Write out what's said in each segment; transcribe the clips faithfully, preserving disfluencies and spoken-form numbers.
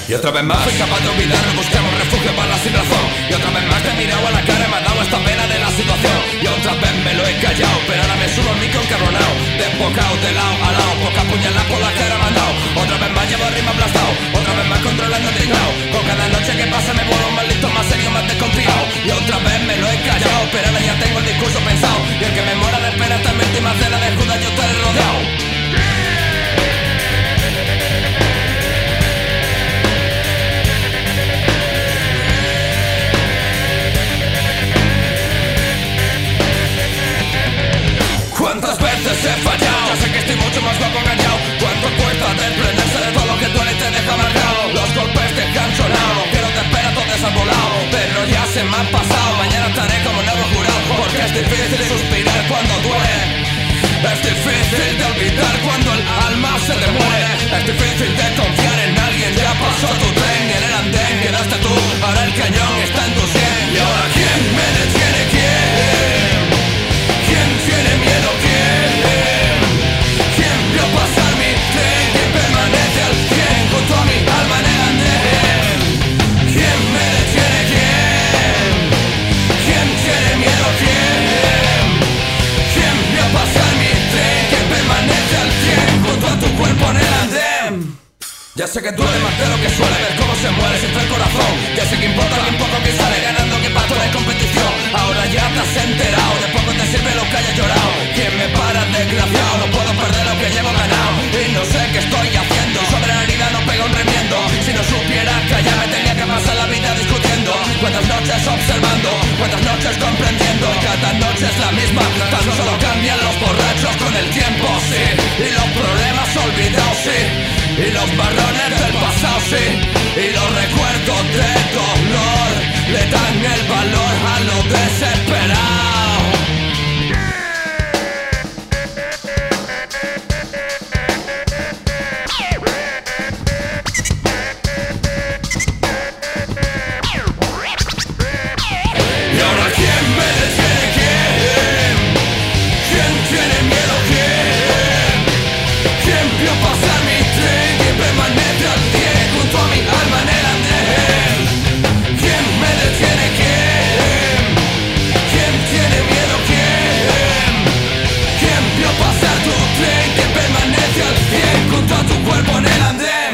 Y otra vez más fui capaz de olvidarlo, buscamos refugio para la sin razón. Y otra vez más te he mirado a la cara y me ha dado esta pena de la situación. Y otra vez me lo he callado, pero ahora me subo al micro encabronado, desbocado de lado a lado, poca puñalada por la cara me han dado. Otra vez más llevo el ritmo aplastado, otra vez más controlando el tinglao. Con cada noche que pasa me vuelvo más listo, más serio, más desconfiado. Y otra vez me lo he callado, pero ahora ya tengo el discurso pensado. Y el que me muera de pena esta última cena de Judas yo estaré rodeado. ¿Cuántas veces he fallado? Ya sé que estoy mucho más guapo engañado. ¿Cuánto cuesta desprenderse de todo lo que duele y te deja marcado? Los golpes te han sonado, que no te espera todo desambolado, pero ya se me han pasado. Mañana estaré como nuevo jurado, porque es difícil suspirar cuando duele. Es difícil de olvidar cuando el alma se te muere. Es difícil de confiar en alguien. Ya pasó tu tren y en el andén quedaste tú. Ahora el cañón está en tu sien. Y ahora ¿quién me detiene? ¿Quién? ¿Quién tiene miedo? ¿Quién? ¿Quién vio pasar mi tren? ¿Quién permanece al cien junto a mi alma en el andén? ¿Quién me detiene? ¿Quién? ¿Quién tiene miedo? ¿Quién? ¿Quién vio pasar mi tren? ¿Quién permanece al cien junto a tu cuerpo en el andén? Ya sé que duele más de lo que suele ver cómo se muere sin fe el corazón. Ya sé que importa bien poco que sale ganando que pasto de competición. Ahora ya te has enterado, de poco te sirve lo que hayas llorado. ¿Quién me para desgraciado? No puedo perder lo que llevo ganado. Y no sé qué estoy haciendo, sobre la herida no pego un remiendo. Si no supiera callar me tenía que pasar la vida discutiendo. Cuántas noches observando, cuántas noches comprendiendo. Cada noche es la misma, tan solo cambian los borrachos con el tiempo, sí. Y los problemas olvidados, sí. Y los marrones del pasado, sí. Y los recuerdos de dolor le dan el valor a lo desesperado. Y ahora ¿quién me detiene? ¿Quién? ¿Quién tiene miedo? ¿Quién? ¿Quién vio pasar mi tren? ¿Quién permanece al pie junto a mi alma en el andén? ¿Quién me detiene? ¿Quién? ¿Quién tiene miedo? ¿Quién? ¿Quién vio pasar tu tren? ¿Quién permanece al pie junto a tu cuerpo en el andén?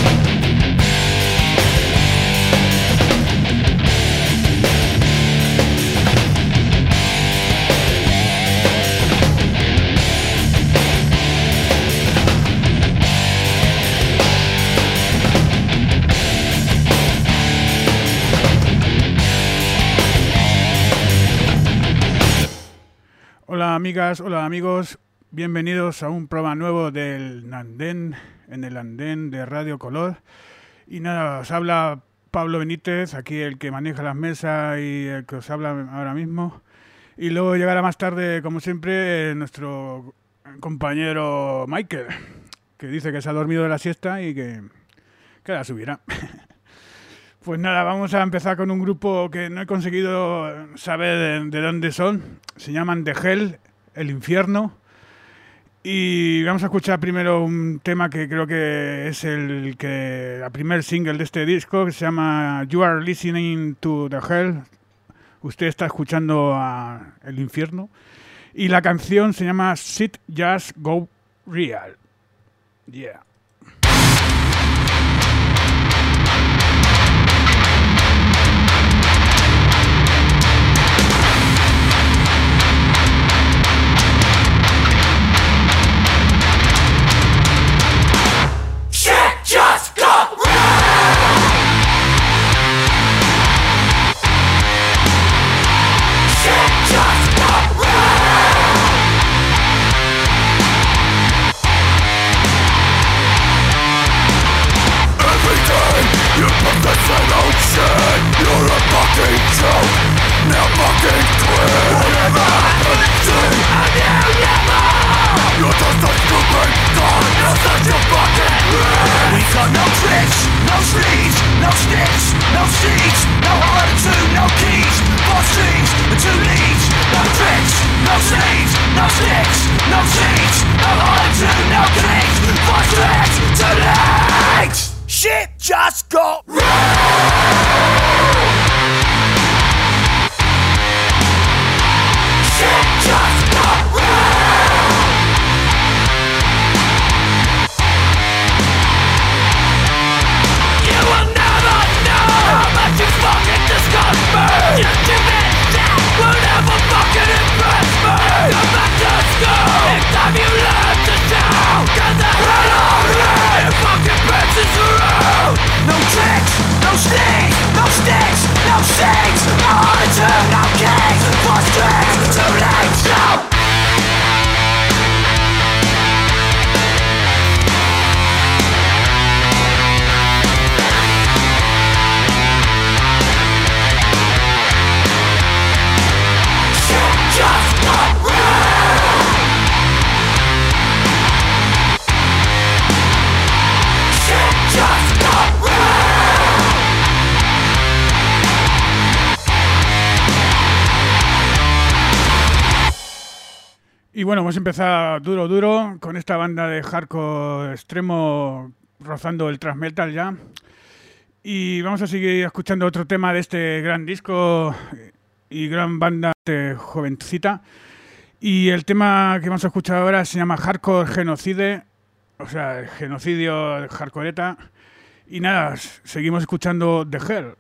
Hola amigas, hola amigos, bienvenidos a un programa nuevo del Andén, en el Andén de Radio Color. Y nada, os habla Pablo Benítez, aquí el que maneja las mesas y el que os habla ahora mismo. Y luego llegará más tarde, como siempre, nuestro compañero Michael, que dice que se ha dormido de la siesta y que, que la subirá. Pues nada, vamos a empezar con un grupo que no he conseguido saber de, de dónde son. Se llaman The Hell, el infierno. Y vamos a escuchar primero un tema que creo que es el que la primer single de este disco, que se llama You Are Listening to the Hell. Usted está escuchando a el infierno. Y la canción se llama Sit Just Go Real. Yeah. Just go real. Shit just got real. Every day you put the same old shit. You're a fucking joke. Now fucking quit. Whatever happened to you never. You're just a stupid dog. You're such a fucking bitch. We got no tricks, no sleeves, no sticks, no seeds, no attitude, no keys, four strings and two leads. No tricks, no sleeves, no sticks, no seeds, no attitude, no keys, four strings, two leads. shit just got real. Shit just got real. You will never know how much you fucking disgust me. You commit that will never fucking impress me. Go back to school. It's time you learn to shout. Get the hell out of here. It fucking pisses through. No tricks, no sneaks, no sticks, no sings, no attitude, no kicks. Four strings, too late, so. Just got real. Shit just got real. Y bueno, hemos empezado duro, duro con esta banda de hardcore extremo rozando el thrash metal ya. Y vamos a seguir escuchando otro tema de este gran disco y gran banda de jovencita. Y el tema que vamos a escuchar ahora se llama Hardcore Genocide, o sea, el genocidio de hardcoreta. Y nada, seguimos escuchando The Hell.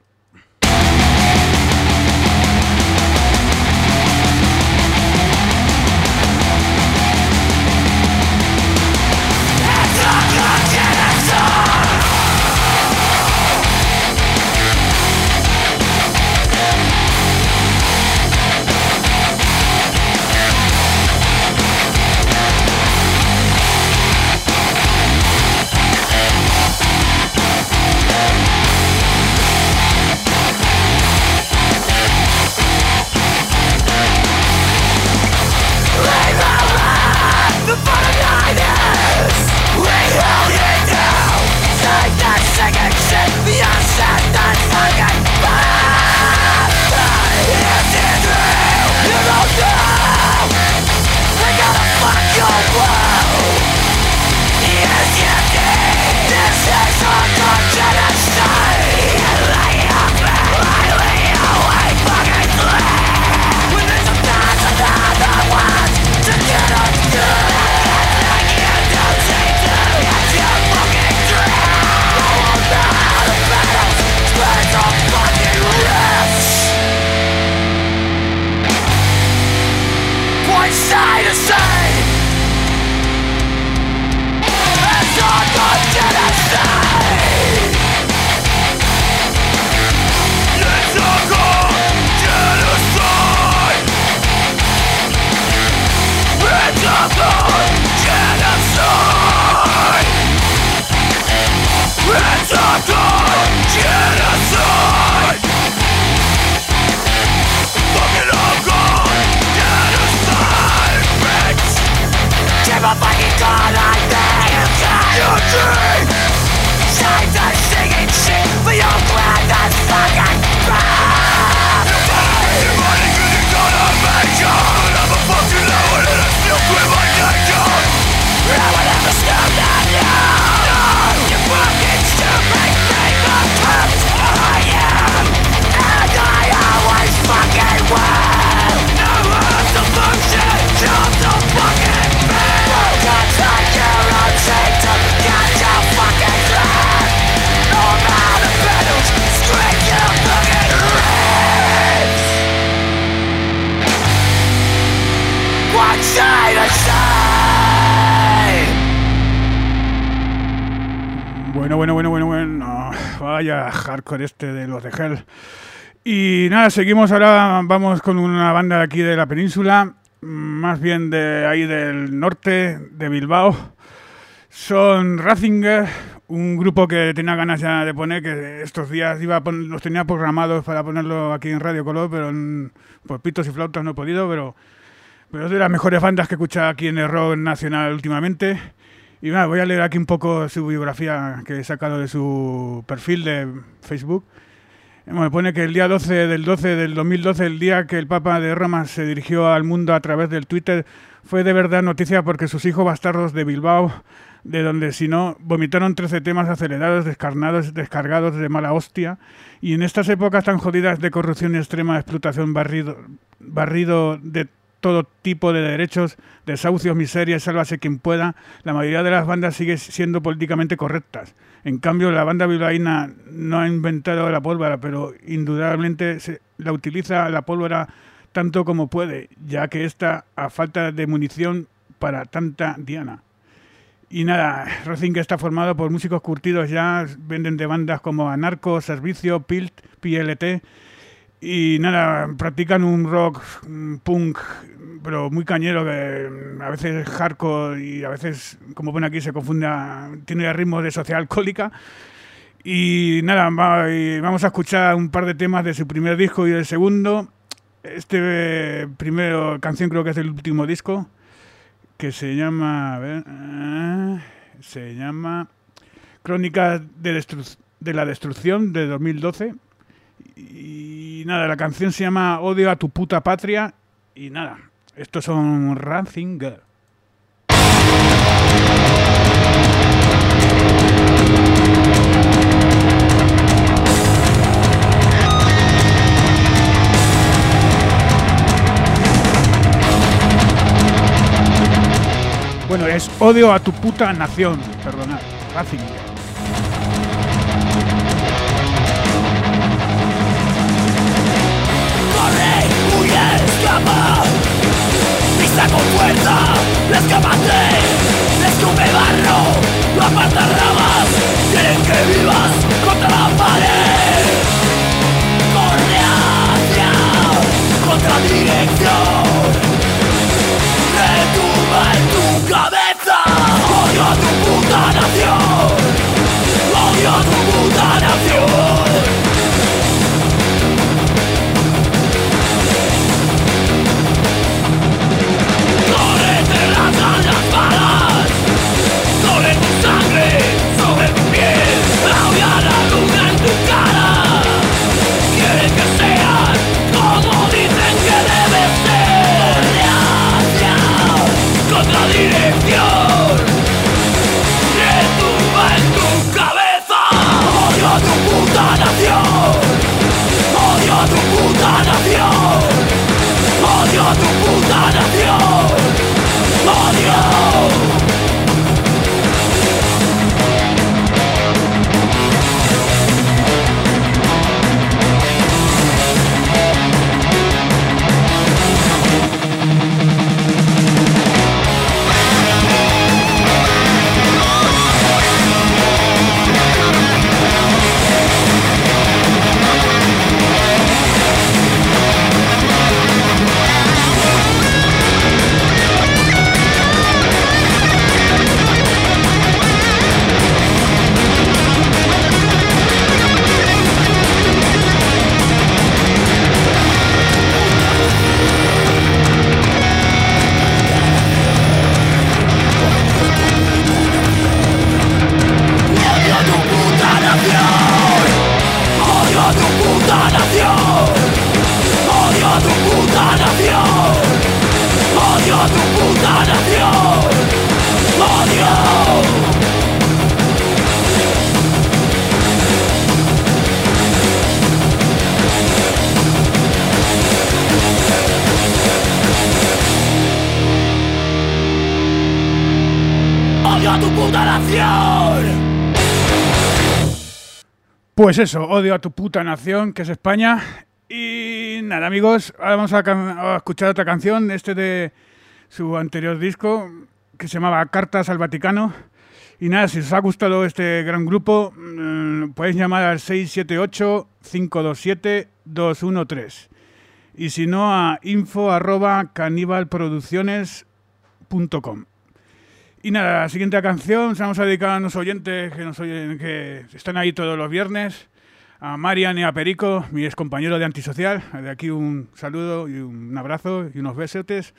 Bueno, bueno, bueno, bueno, bueno. Vaya hardcore este de los de Hell. Y nada, seguimos ahora, vamos con una banda de aquí de la península, más bien de ahí del norte, de Bilbao. Son Ratzinger, un grupo que tenía ganas ya de poner, que estos días iba a pon- los tenía programados para ponerlo aquí en Radio Color, pero en, por pitos y flautas no he podido, pero, pero es de las mejores bandas que he escuchado aquí en el rock nacional últimamente. Y nada, voy a leer aquí un poco su biografía que he sacado de su perfil de Facebook. Me pone que el día doce del doce del dos mil doce, el día que el Papa de Roma se dirigió al mundo a través del Twitter, fue de verdad noticia porque sus hijos bastardos de Bilbao, de donde si no, vomitaron trece temas acelerados, descarnados, descargados de mala hostia, y en estas épocas tan jodidas de corrupción extrema, explotación, barrido, barrido de todo tipo de derechos, desahucios, miserias, sálvase quien pueda, la mayoría de las bandas sigue siendo políticamente correctas. En cambio, la banda bilbaína no ha inventado la pólvora, pero indudablemente se la utiliza la pólvora tanto como puede, ya que está a falta de munición para tanta diana. Y nada, Racingue está formado por músicos curtidos ya, venden de bandas como Anarco, Servicio, Pilt, P L T, y nada, practican un rock un punk, pero muy cañero, que a veces es hardcore y a veces, como pone aquí, se confunde, tiene ritmos de sociedad alcohólica. Y nada, va, y vamos a escuchar un par de temas de su primer disco y del segundo. Este primero canción creo que es del último disco, que se llama, a ver, uh, se llama Crónicas de, Destru- de la Destrucción, de dos mil doce. Y nada, la canción se llama Odio a tu puta patria. Y nada, estos son Racingue. Bueno, es Odio a tu puta nación, perdonad, Racingue. Escapa, pisa con fuerza, escápate, escupe barro, aparta ramas, quieren que vivas contra la pared. Corre hacia contra dirección, retumba en tu cabeza. Odio a tu puta nación, odio a tu puta nación. Las balas sobre tu sangre, sobre tu piel, aullar la luna en tu cara. Quieren que seas como dicen que debes ser. Hacia contra dirección, retumba en tu cabeza. Odio a tu puta nación, odio a tu puta nación, odio a tu puta nación. Odio. Pues eso, Odio a tu puta nación, que es España. Y nada, amigos, ahora vamos a, can- a escuchar otra canción, este de su anterior disco, que se llamaba Cartas al Vaticano. Y nada, si os ha gustado este gran grupo, mmm, podéis llamar al seis siete ocho, cinco dos siete, dos uno tres. Y si no, a info arroba canibalproducciones punto com. Y nada, la siguiente canción se vamos a dedicar a los oyentes que nos oyen, que están ahí todos los viernes, a Marian y a Perico, mi ex compañero de Antisocial. De aquí un saludo y un abrazo y unos besotes.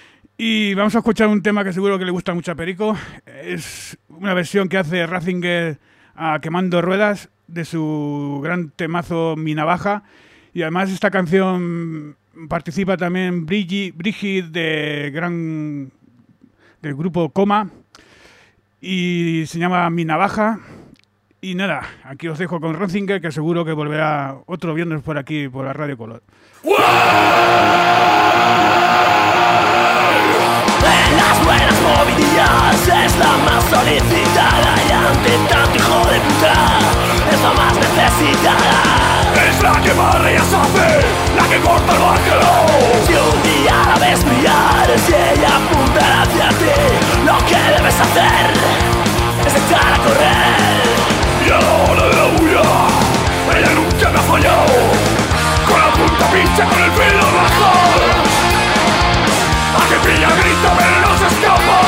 Y vamos a escuchar un tema que seguro que le gusta mucho a Perico. Es una versión que hace Racingue a Quemando Ruedas de su gran temazo Mi Navaja. Y además esta canción participa también Brigitte, Brigitte de gran, del grupo Coma y se llama Mi Navaja. Y nada, aquí os dejo con Ratzinger, que seguro que volverá otro viernes por aquí, por la Radio Color. En las buenas movilidades es la más solicitada y ante tanto hijo de puta es la más necesitada. Es la que más reyes hace, la que corta el barquero. Si un día la ves brillar, si ella apunta hacia ti, lo que debes hacer es echar a correr. Y a la hora de la bulla, ella nunca me ha fallado. Con la punta pincha, con el filo rajado. A que pilla grita pero no se escapa.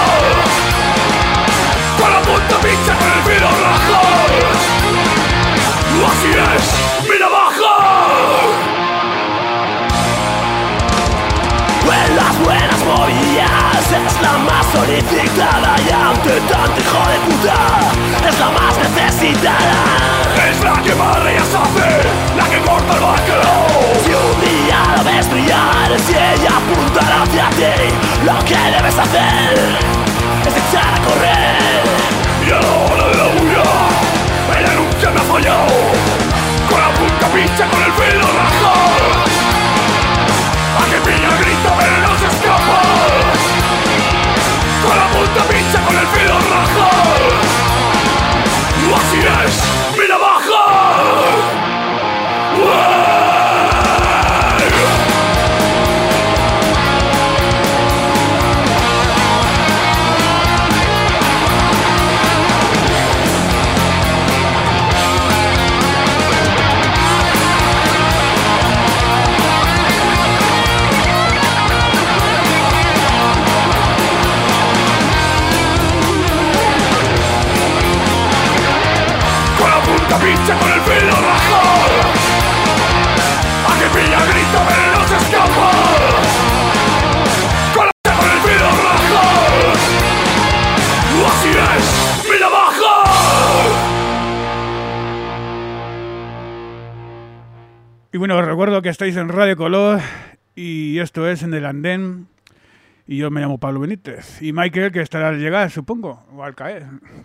Con la punta pincha, con el filo rajado. Así es, mi navaja. En las buenas movilidades es la más solicitada y ante tanto hijo de puta es la más necesitada. Es la que más reyes hace, la que corta el barquero. Si un día la ves brillar, si ella apunta hacia ti, lo que debes hacer es echar a correr. Y a la hora de la bulla, ella nunca me ha fallado. Con la punta pincha, con el filo rajado. A que pilla grita pero no se escapa. Con la punta pincha, con el filo rajado. Así es, mi navaja. Pincha con el filo rajado. A que pilla grita pero no se escapa. Con la con el filo rajado. Así es, mi navaja. Y bueno, os recuerdo que estáis en Radio Color y esto es En el Andén. Y yo me llamo Pablo Benítez. Y Michael, que estará al llegar, supongo, o al caer.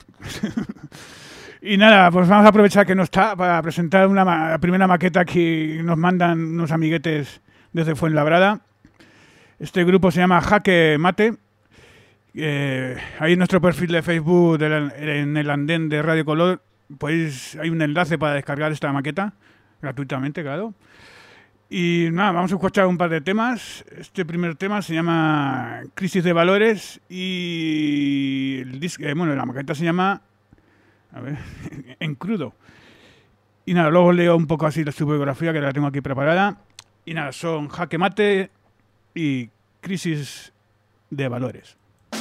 Y nada, pues vamos a aprovechar que no está para presentar una ma- la primera maqueta que nos mandan unos amiguetes desde Fuenlabrada. Este grupo se llama Jaque Mate. Eh, ahí en nuestro perfil de Facebook de la, en el andén de Radio Color pues hay un enlace para descargar esta maqueta gratuitamente, claro. Y nada, vamos a escuchar un par de temas. Este primer tema se llama Crisis de Valores y el disco, eh, bueno, la maqueta se llama A ver, En Crudo. Y nada, luego leo un poco así de su biografía, que la tengo aquí preparada. Y nada, son Jaque Mate y Crisis de Valores.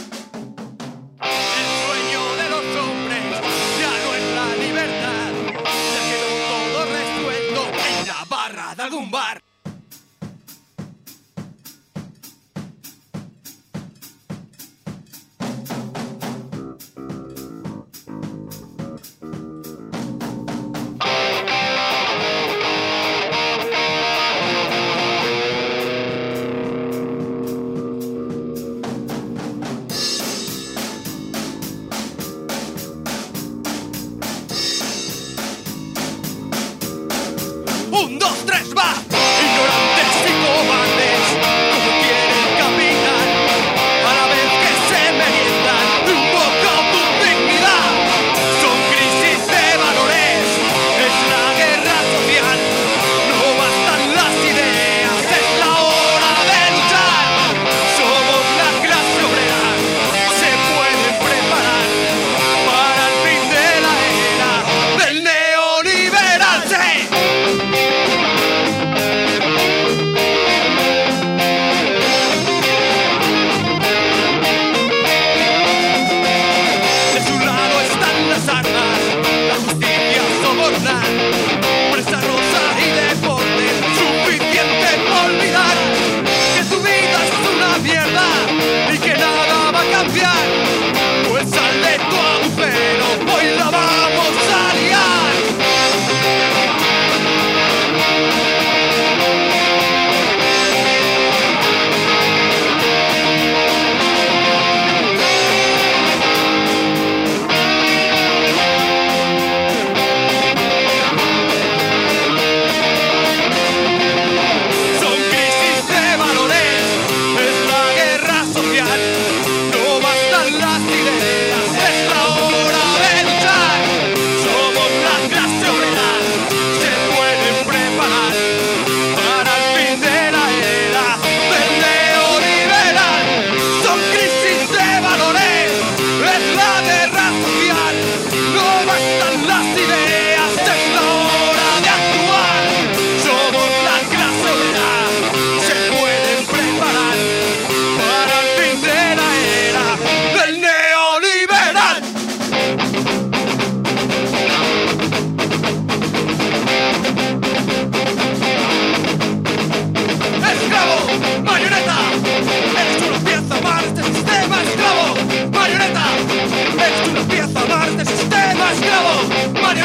El sueño de los hombres ya no es la libertad. Ya quedó todo resuelto en la barra de algún bar.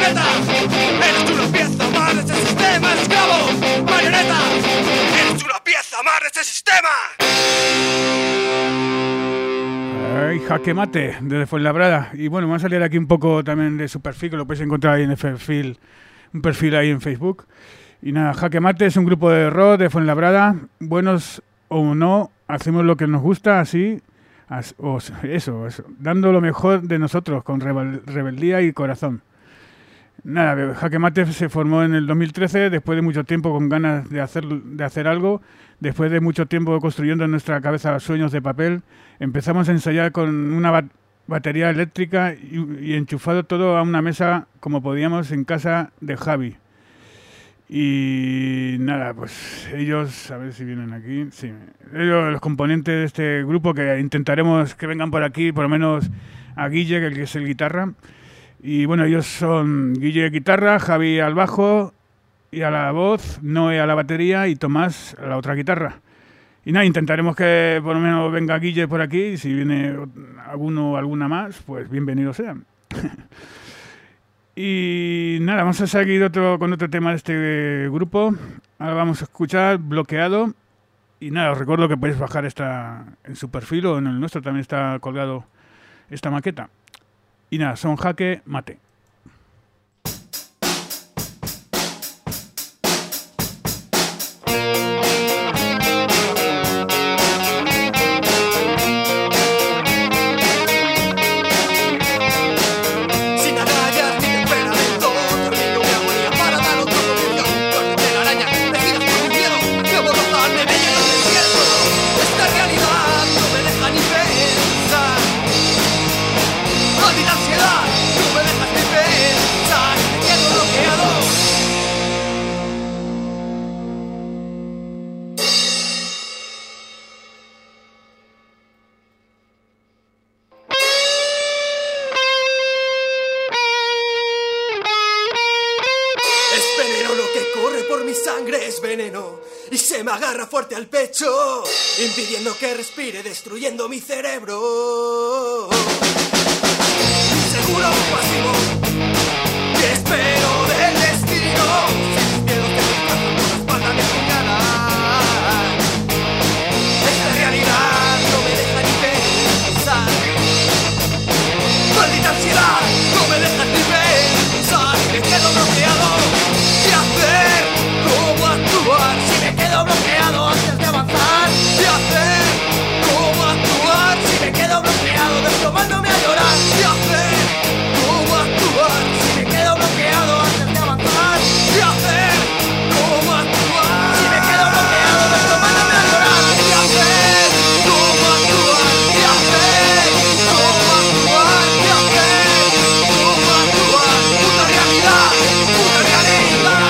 Marioneta, eres una pieza más de este sistema esclavo. Marioneta, eres una pieza más de este sistema. Ay, Jaque Mate, desde Fuenlabrada. Y bueno, vamos a salir aquí un poco también de su perfil, que lo podéis encontrar ahí en el perfil, un perfil ahí en Facebook. Y nada, Jaque Mate es un grupo de rock de Fuenlabrada. Buenos o no, hacemos lo que nos gusta, así, as, o, eso, eso, dando lo mejor de nosotros, con rebel, rebeldía y corazón. Nada, Jaque Mate se formó en el dos mil trece, después de mucho tiempo con ganas de hacer, de hacer algo, después de mucho tiempo construyendo en nuestra cabeza sueños de papel, empezamos a ensayar con una bat- batería eléctrica y, y enchufado todo a una mesa como podíamos en casa de Javi. Y nada, pues ellos, a ver si vienen aquí, sí, ellos, los componentes de este grupo, que intentaremos que vengan por aquí, por lo menos a Guille, que es el guitarra. Y bueno, ellos son Guille guitarra, Javi al bajo y a la voz, Noé a la batería y Tomás a la otra guitarra. Y nada, intentaremos que por lo menos venga Guille por aquí, y si viene alguno o alguna más, pues bienvenidos sean. Y nada, vamos a seguir otro, con otro tema de este grupo. Ahora vamos a escuchar Bloqueado. Y nada, os recuerdo que podéis bajar esta en su perfil, o en el nuestro también está colgado esta maqueta. Y nada, son Jaque Mate. Me agarra fuerte al pecho, impidiendo que respire, destruyendo mi cerebro. Seguro pasivo, que espero del destino. Sin miedos que me cazan por la espalda me apuñalan. Esta realidad no me deja ni pensar. Maldita ansiedad, no me deja ni pensar. Me quedo bloqueado. ¿Qué hacer? ¿Cómo actuar? Si me quedo bloqueado antes de avanzar. ¿Qué hacer? ¿Cómo actuar? Si me quedo bloqueado desplomándome a llorar. ¿Qué hacer? ¿Cómo actuar? Si me quedo bloqueado antes de avanzar. ¿Qué hacer? ¿Cómo actuar? Si me quedo bloqueado desplomándome a llorar. ¿Qué hacer? ¿Cómo actuar? ¿Qué hacer? ¿Cómo actuar? ¿Qué hacer? ¿Cómo actuar? Puta realidad, puta realidad.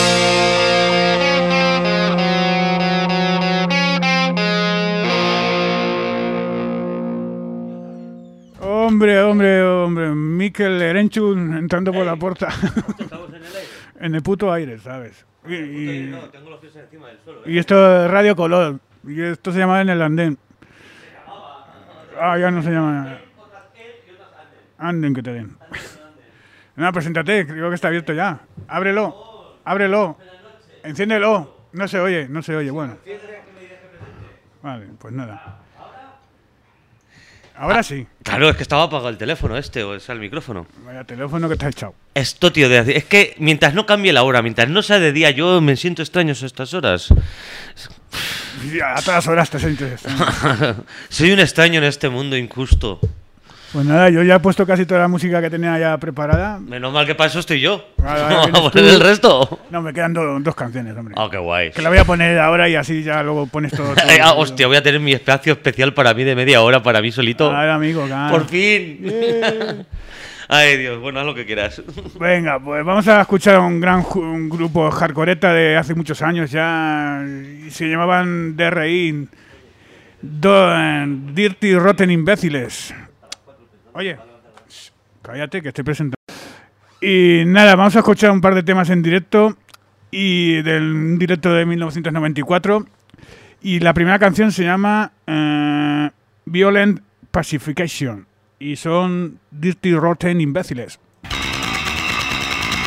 Hombre, hombre, hombre, Mikel Erenchun entrando por la puerta. Estamos en el aire. En el puto aire, ¿sabes? Y, y, No, tengo los pies encima del suelo. y esto es Radio Color. Y esto se llama En el Andén. Ah, ya no se llama. Anden que te den. No, preséntate, creo que está abierto ya. Ábrelo, ábrelo. Enciéndelo. No se oye, no se oye, bueno. Vale, pues nada. Ahora sí. Claro, es que estaba apagado el teléfono este, o sea, el micrófono. Vaya teléfono que te has echado. Esto, tío, de decir, es que mientras no cambie la hora, mientras no sea de día, yo me siento extraño a estas horas. A todas horas te sientes. Soy un extraño en este mundo injusto. Pues nada, yo ya he puesto casi toda la música que tenía ya preparada. Menos mal que para eso estoy yo. Vale, vale, ¿Vamos a vienes poner tú. el resto? No, me quedan do- dos canciones, hombre. Ah, qué guay. Que la voy a poner ahora y así ya luego pones todo. todo Ah, hostia, voy a tener mi espacio especial para mí de media hora, para mí solito. A ver, amigo, claro. Por fin. Yeah. Ay, Dios, bueno, haz lo que quieras. Venga, pues vamos a escuchar a un gran ju- un grupo hardcoreta de hace muchos años ya. Y se llamaban D R I. Do- Dirty Rotten Imbéciles. Oye, shh, cállate que estoy presentando. Y nada, vamos a escuchar un par de temas en directo. Y del un directo de mil novecientos noventa y cuatro. Y la primera canción se llama eh, Violent Pacification. Y son Dirty Rotten Imbéciles.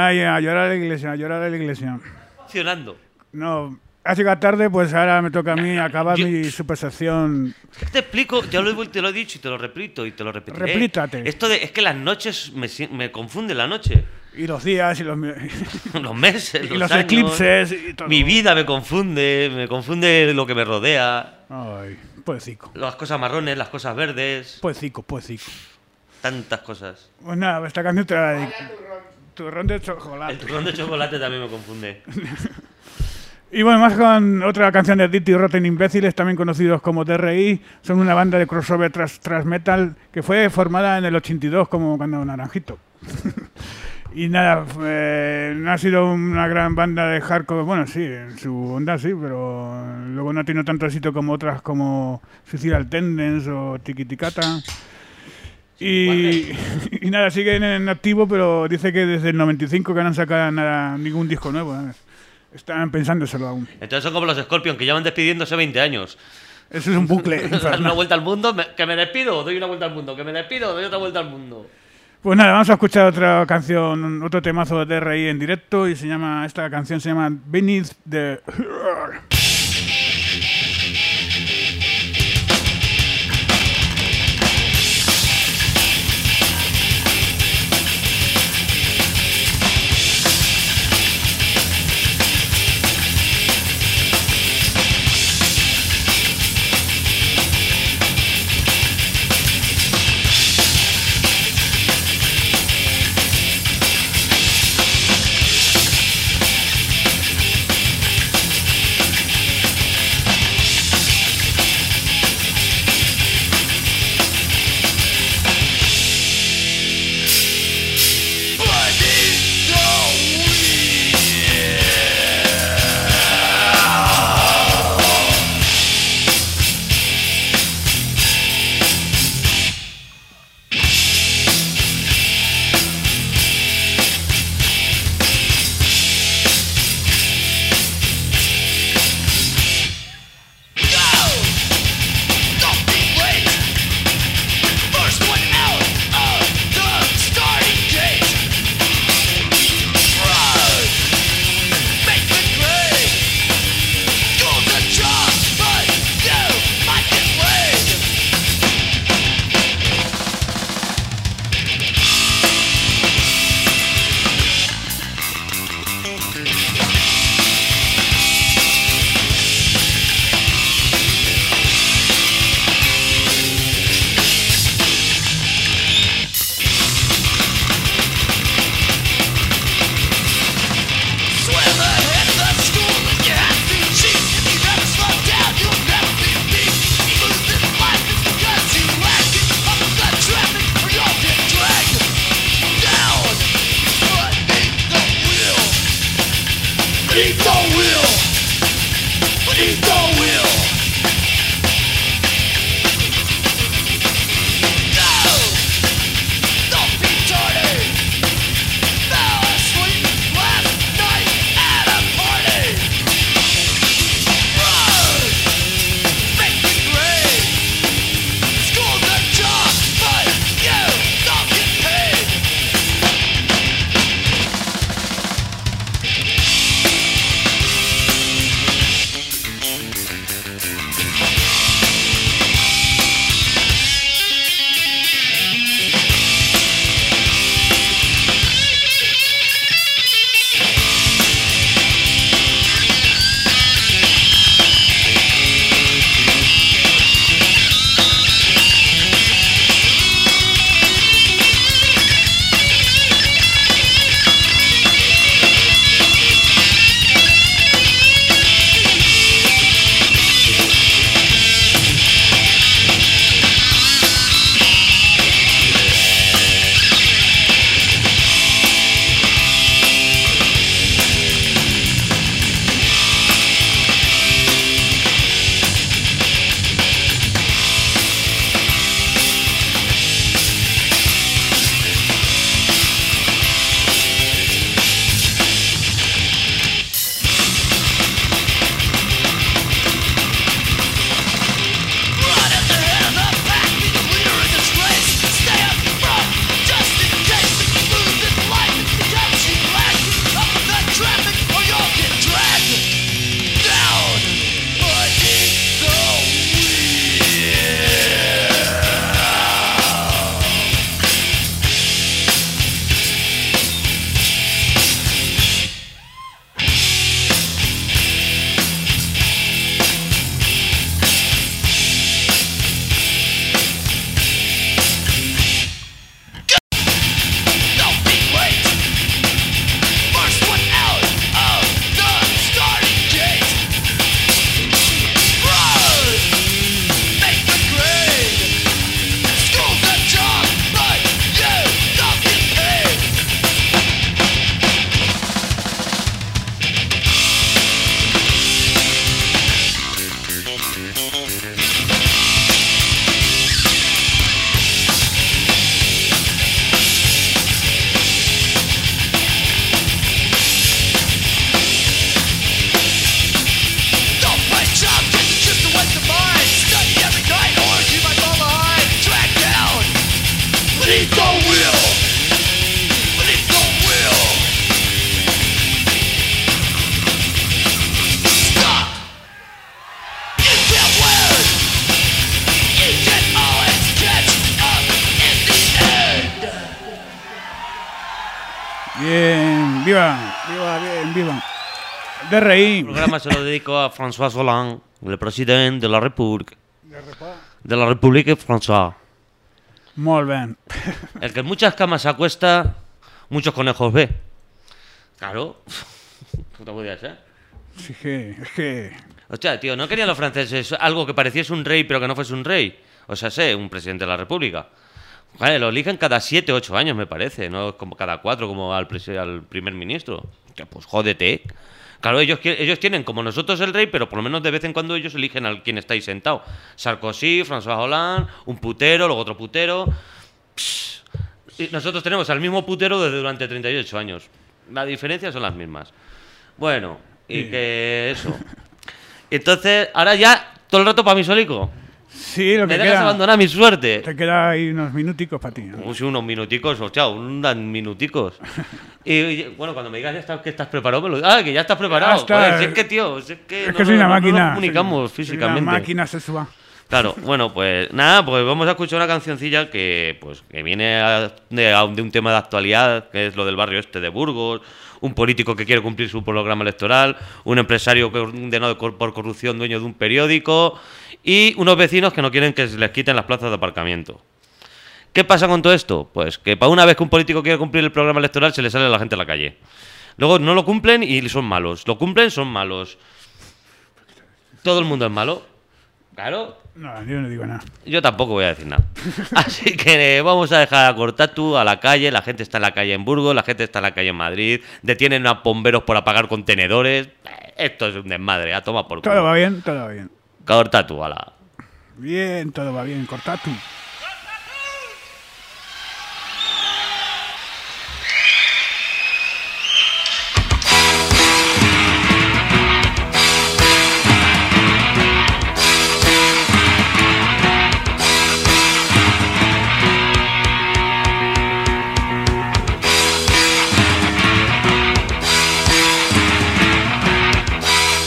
ahí a llorar a la iglesia, a llorar a la iglesia. Funcionando. No, ha llegado tarde, pues ahora me toca a mí acabar Yo- mi super sección. Te explico, ya lo he, te lo he dicho y te lo repito y te lo repetiré. Replítate. Esto de, es que las noches me, si- me confunde la noche. Y los días y los, Los meses, y los, los años, eclipses y todo. Mi vida me confunde, me confunde lo que me rodea. Ay, poecico, Las cosas marrones, las cosas verdes, poecico, poecico. tantas cosas. Pues nada, esta canción te la dedico. Turrón de El chocolate. turrón de chocolate también me confunde. Y bueno, más con otra canción de Dirty Rotten Imbéciles, también conocidos como D R I. Son una banda de crossover tras, tras metal que fue formada en el ochenta y dos como cuando Naranjito. Y nada, eh, no ha sido una gran banda de hardcore, bueno, sí, en su onda sí, pero luego no ha tenido tanto éxito como otras como Suicidal Tendencies o Tiquiticata. Y, y nada, siguen en activo, pero dice que desde el noventa y cinco que no han sacado nada, ningún disco nuevo. ¿eh? Están pensándoselo aún. Entonces son como los Scorpions que llevan despidiéndose veinte años. Eso es un bucle Dar una infernal. vuelta al mundo, me- que me despido, doy una vuelta al mundo, que me despido, doy otra vuelta al mundo. Pues nada, vamos a escuchar otra canción, otro temazo de D R I en directo y se llama, esta canción se llama Beneath the... bien, viva, viva, bien, viva. De El reír. programa se lo dedico a François Hollande, el presidente de la República. De la República François. Molt bien. El que en muchas camas se acuesta, muchos conejos ve. Claro. Puta podía ser. Sí, que, es que... Hostia, tío, ¿no querían los franceses algo que pareciese un rey pero que no fuese un rey? O sea, sé, un presidente de la República. Vale, lo eligen cada siete, ocho años, me parece, no como cada cuatro como al, presi- al primer ministro. Hostia, pues jódete. Claro, ellos, qui- ellos tienen como nosotros el rey, pero por lo menos de vez en cuando ellos eligen al quien está ahí sentado. Sarkozy, François Hollande, un putero, luego otro putero. Pss. Y nosotros tenemos al mismo putero desde durante treinta y ocho años. Las diferencias son las mismas. Bueno, y que eso. Entonces, ahora ya, todo el rato para mí solico. Sí, lo Me que dejas queda... abandonar mi suerte. Te queda ahí unos minuticos para ti, ¿no? Uy, sí, unos minuticos, hostia, unos minuticos. Y, y, bueno, cuando me digas ya estás, que estás preparado, me lo Ah, que ya estás preparado. Ya está. Joder, si es que, tío, si es que, Es no, que soy no- una no- no máquina. nos comunicamos soy- físicamente. Soy una máquina sexual. Claro, bueno, pues nada, pues vamos a escuchar una cancioncilla que pues que viene a- de, a- de un tema de actualidad, que es lo del barrio este de Burgos, un político que quiere cumplir su programa electoral, un empresario condenado cor- por corrupción, dueño de un periódico, y unos vecinos que no quieren que se les quiten las plazas de aparcamiento. ¿Qué pasa con todo esto? Pues que para una vez que un político quiere cumplir el programa electoral se le sale a la gente a la calle. Luego no lo cumplen y son malos. Lo cumplen, son malos. Todo el mundo es malo. Claro, No, yo no digo nada. yo tampoco voy a decir nada. Así que eh, vamos a dejar a Cortatu a la calle. La gente está en la calle en Burgos, la gente está en la calle en Madrid. Detienen a bomberos por apagar contenedores. Eh, Esto es un desmadre, a tomar por Todo culo. va bien, todo va bien. Cortatu, a la... Bien, todo va bien. Cortad tú.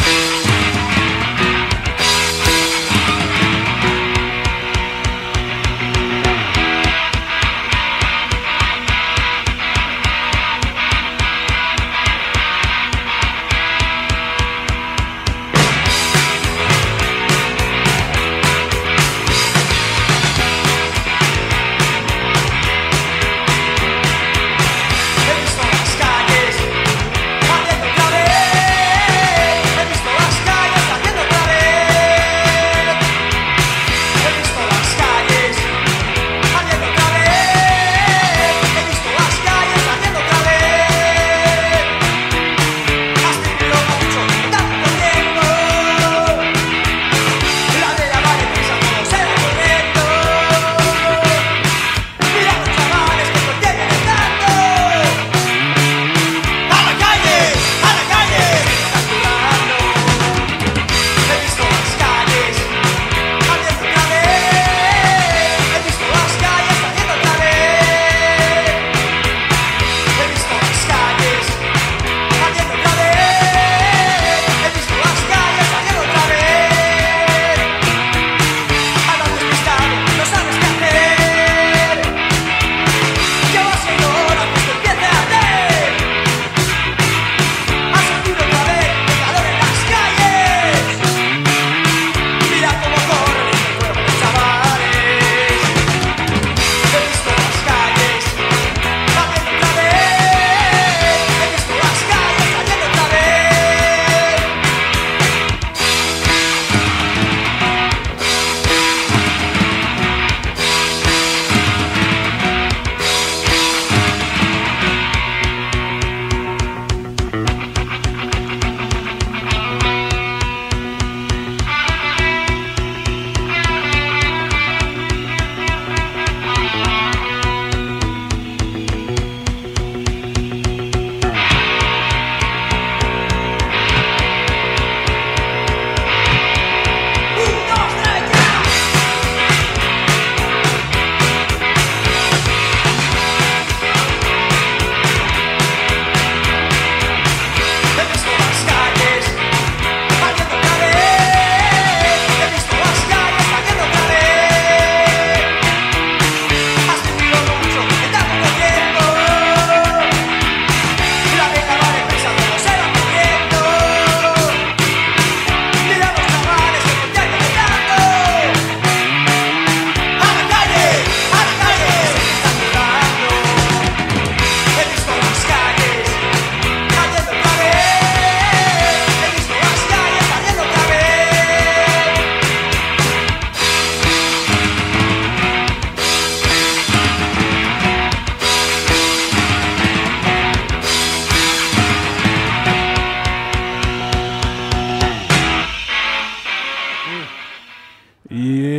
Thank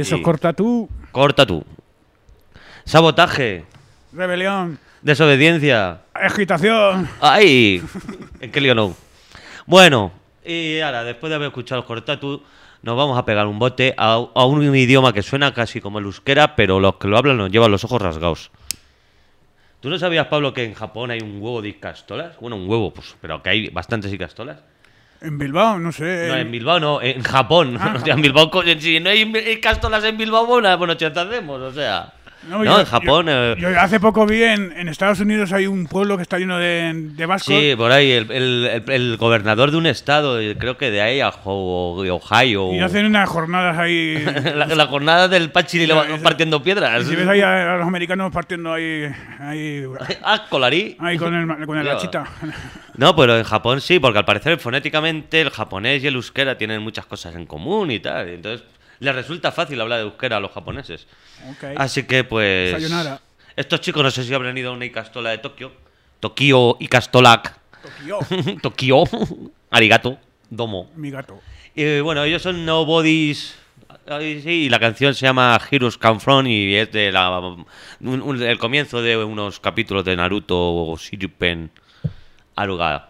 eso Sí. corta tú. Corta tú. Sabotaje. Rebelión. Desobediencia. Agitación. ¡Ay! ¿En qué lío no? Bueno, y ahora, después de haber escuchado el corta tú, nos vamos a pegar un bote a, a un idioma que suena casi como el euskera, pero los que lo hablan nos llevan los ojos rasgados. ¿Tú no sabías, Pablo, que en Japón hay un huevo de icastolas? Bueno, un huevo, pues, pero que hay bastantes icastolas. En Bilbao, no sé. No, en Bilbao no, en Japón. Ah. O sea, en Bilbao, coño, si no hay icastolas en Bilbao, buena, bueno, ¿qué hacemos? O sea... No, yo- en Japón... Yo, eh, yo hace poco vi en, en Estados Unidos hay un pueblo que está lleno de, de vascos. Sí, por ahí, el, el- el- el gobernador de un estado, eh, creo que de Idaho o de Ohio. Y hacen unas jornadas ahí. la, la jornada del Pachiri Ya, eso- partiendo piedras. Y si ves ahí a, a los americanos partiendo ahí. Ahí, Ah, colarí. ahí con el, con el Ya. hachita. No, pero en Japón sí, porque al parecer fonéticamente el japonés y el euskera tienen muchas cosas en común y tal. y entonces les resulta fácil hablar de euskera a los japoneses. Ok. Así que pues... Sayonara. Estos chicos no sé si habrán ido a una Icastola de Tokio. Tokio Ikastolak. Tokio, Tokio. Arigato. Domo. mi gato. Y bueno, ellos son Nobody's. Ay, sí, y la canción se llama Heroes Come From y es de la, un- un- el comienzo de unos capítulos de Naruto o Shippuden Aruga.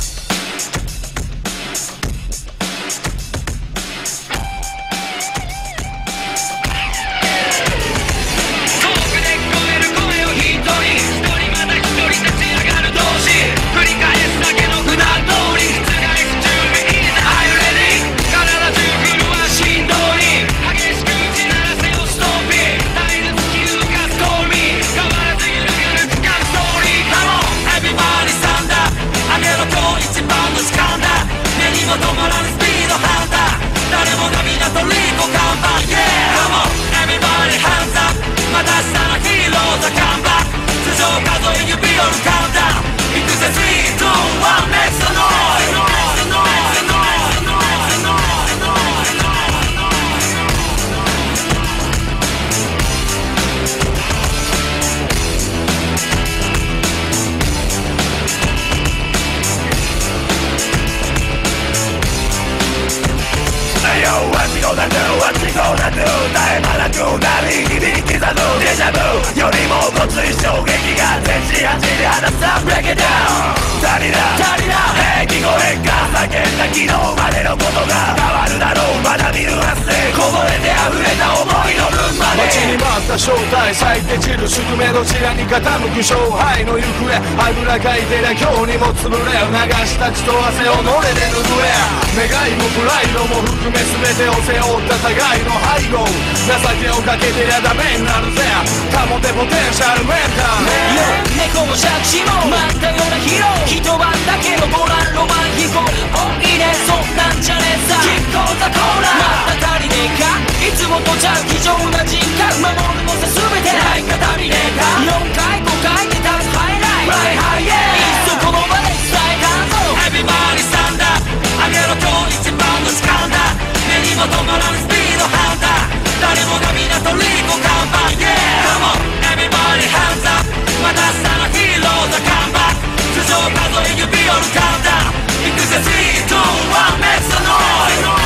遠くで聞こえる声を一人一人また一人立ち上がる同士繰り返すだけの普段通り覆す準備 is are you ready 体中震わ振動に激しく打ち鳴らせよストーピー絶えず突き動かすコーミー変わらず揺るがぬ区間ストーリー Come on everybody stand up 上げろ今日一番の時間だ目にも止まらぬスピードハンター誰もが皆とリコ看板 Yeah Come on everybody hands up また明日のヒーローザカムバック頭上数え指を浮かんだいくぜスリー、ツー、ワン Make some noise Hey yo, what we gonna do? What we gonna do? 絶え間なく鳴り響き刻むデジャブよりもごつい衝撃が全身走り放つ Break it down 足りな足りな Hey 聞こえんか叫んだ昨日までのことが変わるだろうまだ見ぬはずでこぼれて溢れた思いの分まで待ちに待った正体咲いて散る宿命どちらに傾く勝敗の行方あぐらかいてりゃ今日にも潰れ流した血と汗をのれで拭え願いもプライドも含め全てを背負った互いの背後情けをかけてりゃダメになるぜ保てポテンシャルメンタル猫もシャチも待ったようなヒーロー一晩だけのボランロマン飛行おいでそんなんじゃねえさキッコーザコーラまた足りねえかいつもとちゃう非常な人格守るのさ全てないか足りねえかよんかいごかいで立つハイライトライハイいっそこの場で伝えたぞ Everybody stand up あげろ今日一番の時間だ目にも止まらぬスピードハンター誰もが皆とリコ看板 Yeah Come on everybody hands up また明日のヒーローザカムバック頭上数え指を浮かんだいくぜスリー、ツー、ワン Make some noise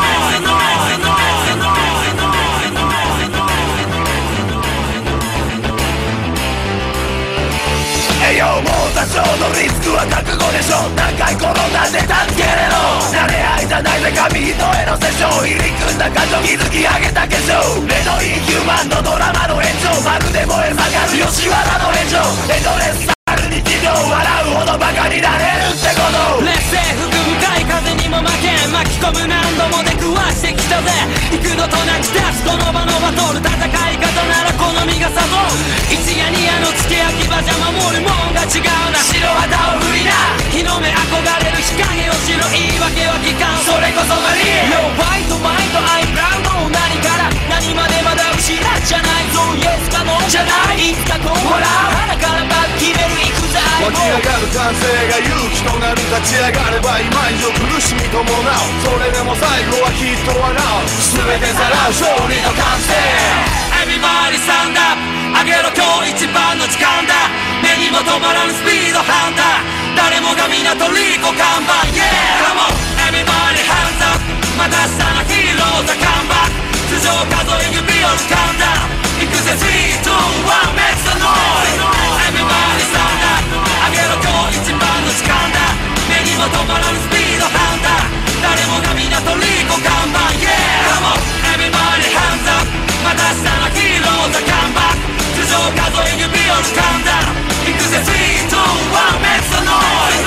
Hey yo もう多少のリスクは覚悟でしょ何回転んだって助けれろ慣れ合いじゃないぜ紙一重のセッション入り組んだ感情築き上げた化粧目のいいヒューマンのドラマの延長まるで燃え盛る吉原の炎上エンドレスサル日常笑うほどバカになれるってこと劣勢吹く深い風にも負けん巻き込む何度も出くわしてきたぜ幾度となく立つこの場のバトル戦い方なら好みがさぞ一夜二夜の付け焼き場じゃ守るもんが違うな白旗を振りな日の目憧れる日陰を知る言い訳は聞かんそれこそがリー Yo fight mind I'm proud 何から何までまだ失っちゃないぞ Yes 可能じゃないいつかこう笑う鼻からバッ決める行くぜ湧き上がる感性が勇気となる立ち上がれば今以上苦しみ伴うそれでも最後はきっと笑う全てさらう勝利の完成 Everybody stand up あげろ今日一番の時間だ目にも止まらぬスピードハンター誰もが皆とリコ看板 Yeah Come on Everybody hands up また明日のヒーローザカムバック頭上 giocato in più il countdown, in cui sei three, two, one, make some noise. Everybody stand up, I get a call, it's about the scandal. Venimos tomando el speed of countdown, daremos caminato lì con gamba, yeah. Come on, everybody hands up, ma testa una kilo da gamba. Si giocato in più il countdown, in cui sei three, two, one, make some noise.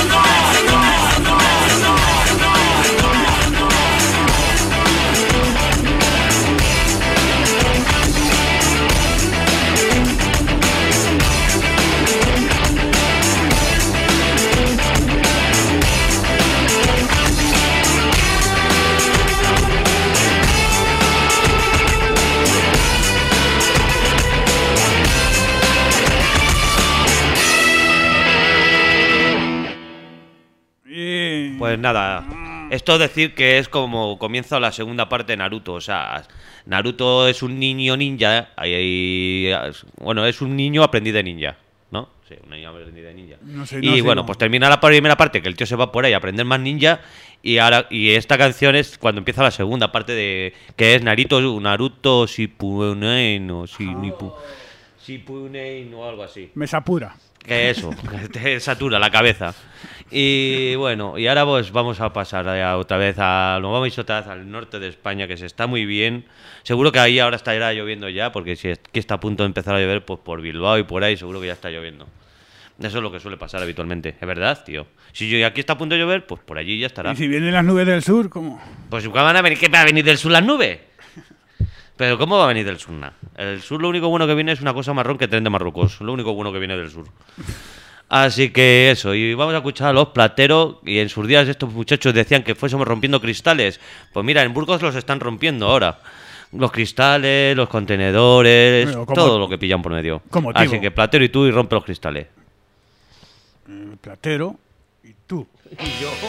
Pues nada, esto es decir que es como comienza la segunda parte de Naruto. O sea, Naruto es un niño ninja. Y, bueno, es un niño aprendiz de ninja, ¿no? Sí, un niño aprendiz de ninja. No sé, no y sé, bueno, no. pues termina la primera parte, que el tío se va por ahí a aprender más ninja. Y ahora y esta canción es cuando empieza la segunda parte de que es Naruto, Naruto Shippuden no, Shinipu, Shippuden o algo así. Mesa pura. Que eso, que te satura la cabeza. Y bueno, y ahora pues vamos a pasar ya otra vez a, nos vamos otra vez al norte de España, que se está muy bien. Seguro que ahí ahora estará lloviendo ya, porque si es que está a punto de empezar a llover, pues por Bilbao y por ahí seguro que ya está lloviendo. Eso es lo que suele pasar habitualmente, es verdad, tío. Si yo aquí está a punto de llover, pues por allí ya estará. Y si vienen las nubes del sur, ¿cómo? Pues ¿cómo van a venir? ¿Qué va a venir del sur las nubes? Pero ¿cómo va a venir del sur? Nah. El sur lo único bueno que viene es una cosa marrón que tren de Marruecos. Lo único bueno que viene del sur. Así que eso, y vamos a escuchar a Los Plateros. Y en sus días estos muchachos decían que fuésemos rompiendo cristales. Pues mira, en Burgos los están rompiendo ahora. Los cristales, los contenedores, Bueno, como- todo lo que pillan por medio. como Así Tibo. que Platero y tú y rompe los cristales. El platero y tú. Y yo...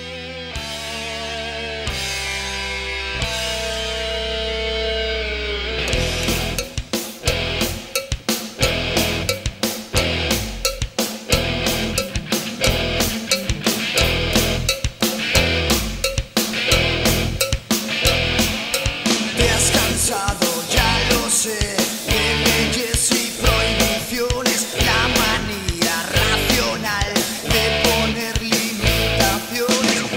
Te has cansado, ya lo sé, de leyes y prohibiciones, la manía racional de poner limitaciones.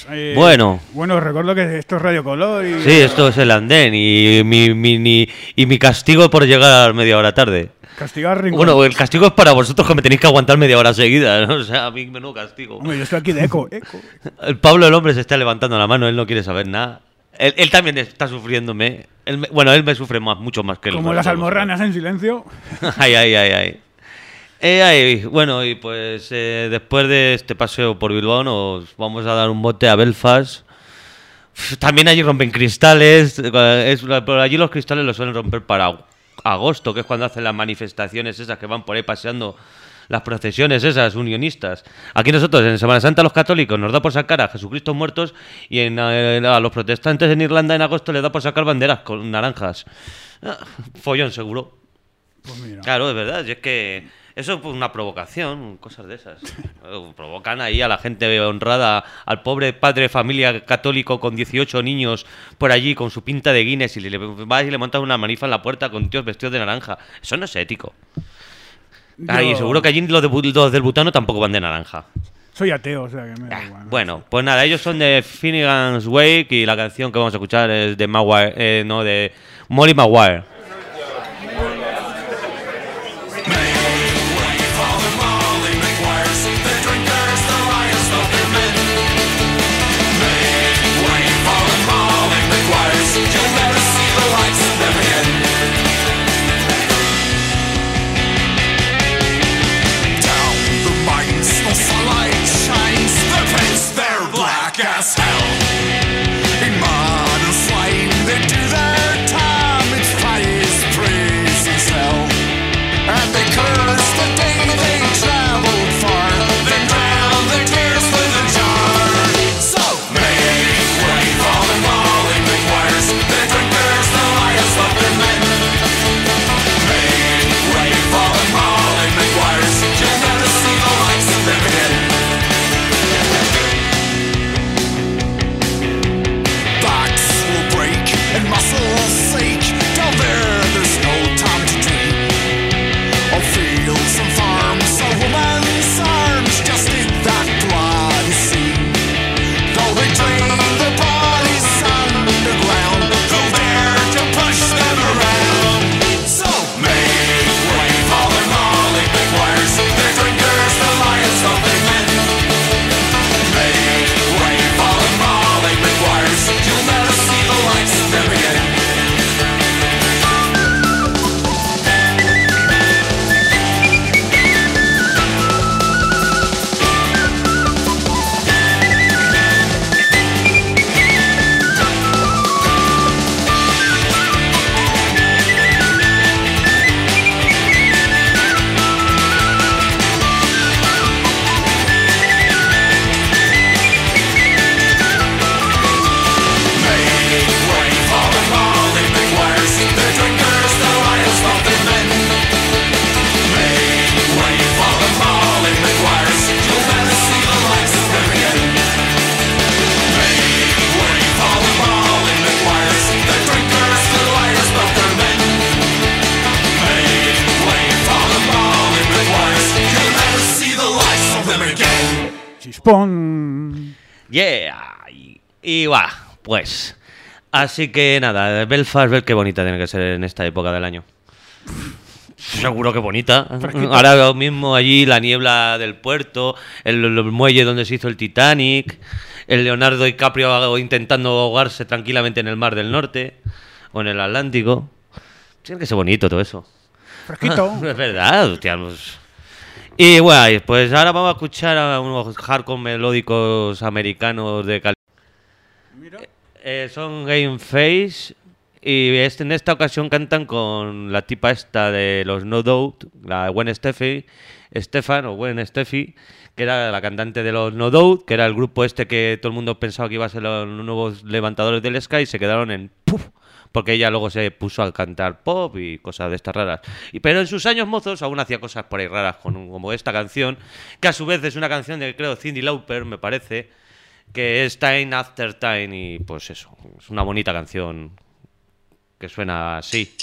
Pues, eh, Bueno. Bueno, recuerdo que esto es Radio Color y... Sí, esto es el andén y mi, mi, mi- y mi castigo por llegar media hora tarde. Castigar Rincón. Bueno, el castigo es para vosotros que me tenéis que aguantar media hora seguida, ¿no? O sea, a mí menudo castigo. Hombre, yo estoy aquí de eco, eco. El Pablo el hombre se está levantando la mano, él no quiere saber nada. Él, él también está sufriéndome. Él me- bueno, él me sufre más, mucho más que él. Como las almorranas en silencio. Ay, ay, ay, ay. Eh, ay, bueno, y pues eh, después de este paseo por Bilbao nos vamos a dar un bote a Belfast. Uf, también allí rompen cristales. eh, Es, por allí los cristales los suelen romper para agosto, que es cuando hacen las manifestaciones esas que van por ahí paseando, las procesiones esas unionistas. Aquí nosotros en Semana Santa los católicos nos da por sacar a Jesucristo muertos y en, eh, a los protestantes en Irlanda en agosto les da por sacar banderas con naranjas. Ah, follón seguro. Pues mira. Claro, es verdad, y es que eso es una provocación, cosas de esas. Provocan ahí a la gente honrada, al pobre padre de familia católico con dieciocho niños por allí con su pinta de Guinness y le vas y le montas una manifa en la puerta con tíos vestidos de naranja. Eso no es ético. Ah, y Yo seguro que allí los, de, Bu- los del butano tampoco van de naranja. soy ateo, o sea que me da Ah, igual. ¿no? bueno, pues nada, ellos son de Finnegan's Wake y la canción que vamos a escuchar es de Maguire, eh, no, de Molly Maguire. Down the mines, no sunlight shines. Their pants, they're black as hell. In mud and slime, they do their time. It's pious praise and hell. And they curse the day they traveled far. Then drown their tears with a jar. So make way for the Molly McGuires, the drinkers, the liars, of the men. Make way for the Molly McGuires. You'll never see the likes of them again. Backs will break and muscles ache. Down there, there's no time to dream. Of fields and farms, a woman's arms just in that bloody scene. Though they drain their bodies underground, who'll dare to push them around? So make way for the Molly McGuires, the drinkers, the liars, of the men. Make way for the Molly McGuires, you'll never see the likes of them again. Make way for the Molly McGuires, the drinkers, the liars, of the men. Make way for the Molly McGuires, you'll never see the likes of them again. Make way for the Molly McGuires, the drinkers, the liars, of the men. Make way for the Molly McGuires, you'll never see the likes of them again. Chispón. Yeah. Y, y va, pues. Así que nada, Belfast, ver qué bonita tiene que ser en esta época del año. Seguro que bonita. Ahora mismo allí la niebla del puerto, el, el muelle donde se hizo el Titanic, el Leonardo DiCaprio intentando ahogarse tranquilamente en el Mar del Norte o en el Atlántico. Tiene que ser bonito todo eso. Fresquito. Es verdad, hostia, pues. Y bueno, pues ahora vamos a escuchar a unos hardcore melódicos americanos de calidad. Mira. Eh, son Game Face y este, en esta ocasión cantan con la tipa esta de los No Doubt, la Gwen Stefani, Stefan o Gwen Stefani, que era la cantante de los No Doubt, que era el grupo este que todo el mundo pensaba que iba a ser los nuevos levantadores del Sky y se quedaron en ¡puf! Porque ella luego se puso a cantar pop y cosas de estas raras. Y, pero en sus años mozos aún hacía cosas por ahí raras, con, como esta canción, que a su vez es una canción de, creo, Cyndi Lauper, me parece, que es Time After Time, y pues eso, es una bonita canción que suena así.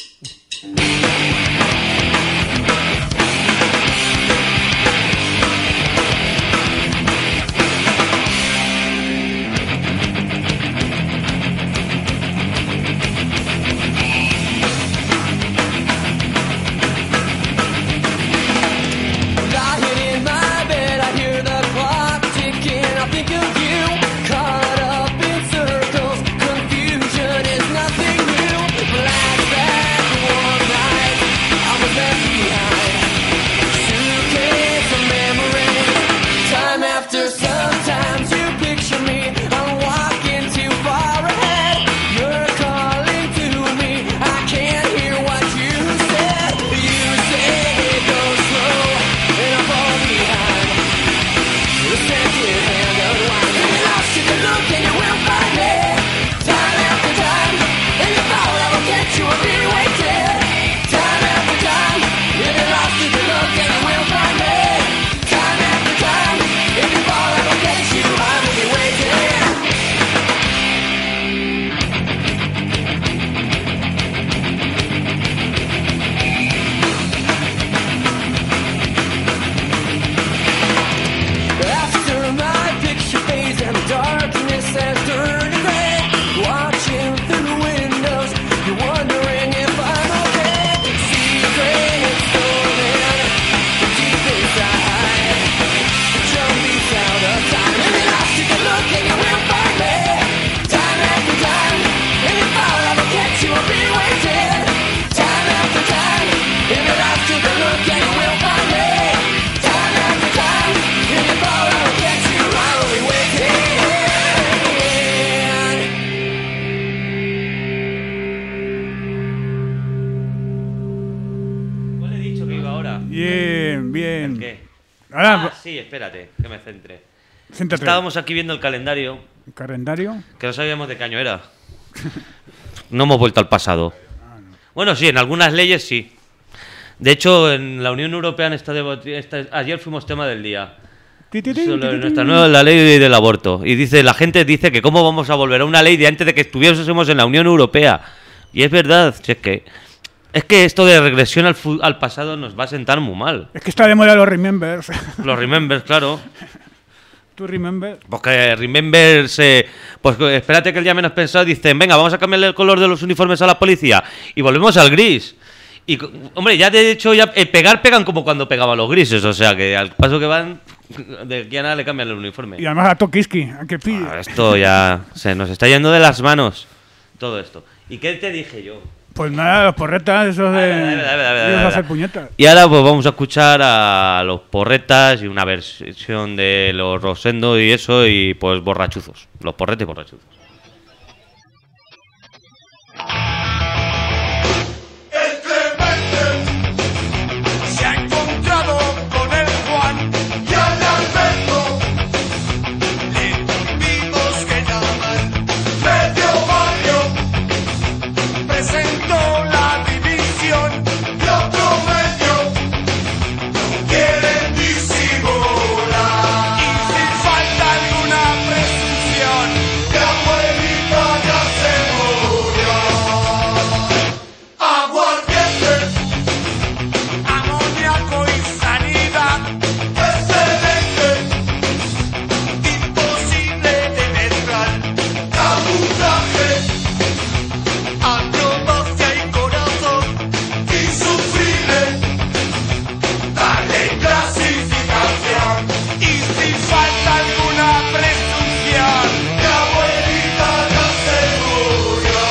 Ahora, Ah, sí, espérate, que me centre. siéntate. Estábamos aquí viendo el calendario, ¿Calendario? que no sabíamos de qué año era. No hemos vuelto al pasado. Bueno, sí, en algunas leyes sí. De hecho, en la Unión Europea en esta debati- esta- ayer fuimos tema del día. Ti, ti, ti, Sobre ti, ti, nuestra ti. nueva la ley del aborto. Y dice, la gente dice que cómo vamos a volver a una ley de antes de que estuviésemos en la Unión Europea. Y es verdad, si es que es que esto de regresión al, fu- al pasado nos va a sentar muy mal. Es que está de moda los remembers. Los remembers, claro. ¿Tú remember? Porque remembers, eh, pues espérate que el día menos pensado dicen, venga, vamos a cambiarle el color de los uniformes a la policía y volvemos al gris. Y co- hombre, ya de hecho ya eh, pegar pegan como cuando pegaban los grises, o sea que al paso que van de aquí a nada le cambian el uniforme. Y además a Tokiski, a que pille. Ah, esto ya se nos está yendo de las manos todo esto. ¿Y qué te dije yo? Pues nada, los porretas, esos de. Dale, dale, dale, dale, de dale. hacer puñetas. Y ahora pues vamos a escuchar a los porretas y una versión de los Rosendo y eso y pues borrachuzos. Los porretas y borrachuzos. El Clemente se ha encontrado con el Juan y al Alberto le tuvimos que llamar. Medio barrio presentó la división y otro medio no quieren disimular. Y si falta alguna presunción, que abuelita ya se murió. Aguardiente, amoníaco y sanidad. Excelente, imposible de mezclar. Camuflaje, acrobacia y corazón. Insufrible, dale clasificación. Y si falta alguna presunción, mi abuelita ya se murió.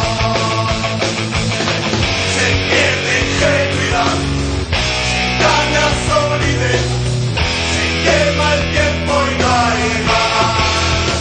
Se pierde ingenuidad, se gana solidez, se quema el tiempo y no hay más.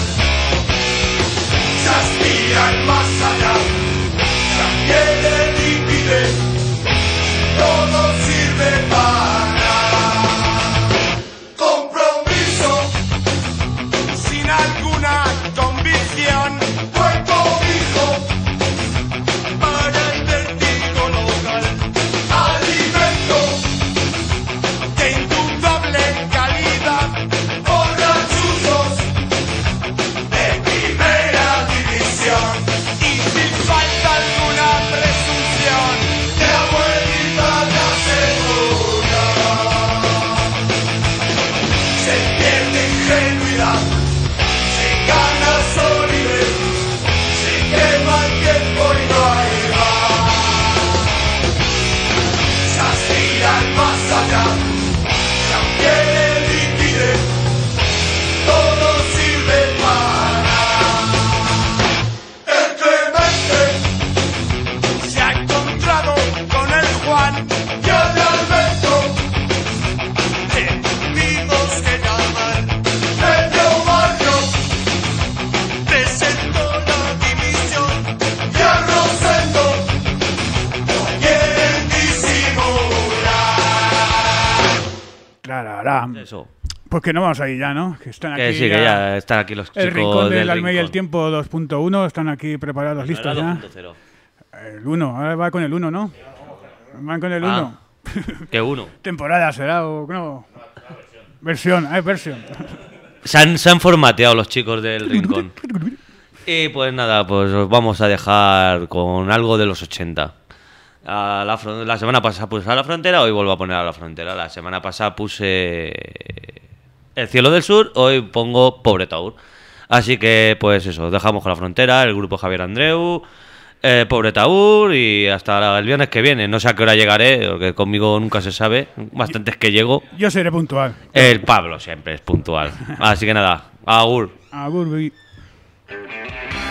Se aspira al más allá, se adquiere liquidez, todo sirve para nada. Compromiso, sin alguna convicción, cuerpo fijo para el vertigo local. Alimento de indudable calidad, borrachuzos de primera división. Y si falta alguna presunción, mi abuelita ya se murió. Se pierde ingenuidad, se gana solidez, se quema el tiempo y no hay más. Se aspira al más allá, se adquiere liquidez, todo sirve para nada. El Clemente se ha encontrado con el Juan y al Alberto le tuvimos que llamar. Medio barrio presentó la división y al Rosendo no quieren disimular. Trarará. Eso. Pues que no vamos ahí ya, ¿no? Que están aquí. Que sí, que ya están aquí los chicos El rincón del alma y el rincón. tiempo dos punto uno están aquí preparados, listos Era ya. dos punto cero. El uno, ahora va con el uno, ¿no? Van con el Ah. uno. Que uno. Temporada será o no. Versión, ah, es versión. Se han, se han formateado los chicos del rincón. Y pues nada, pues os vamos a dejar con algo de los ochenta. A la, fron- la semana pasada puse a la frontera, hoy vuelvo a poner a la frontera. La semana pasada puse El cielo del sur, hoy pongo Pobre Taur. Así que pues eso, os dejamos con la frontera, el grupo Javier Andreu, eh, Pobre Taur y hasta el viernes que viene. No sé a qué hora llegaré, porque conmigo nunca se sabe, bastante es que llego. Yo seré puntual. El Pablo siempre es puntual. Así que nada, agur. Agur, vi. Thank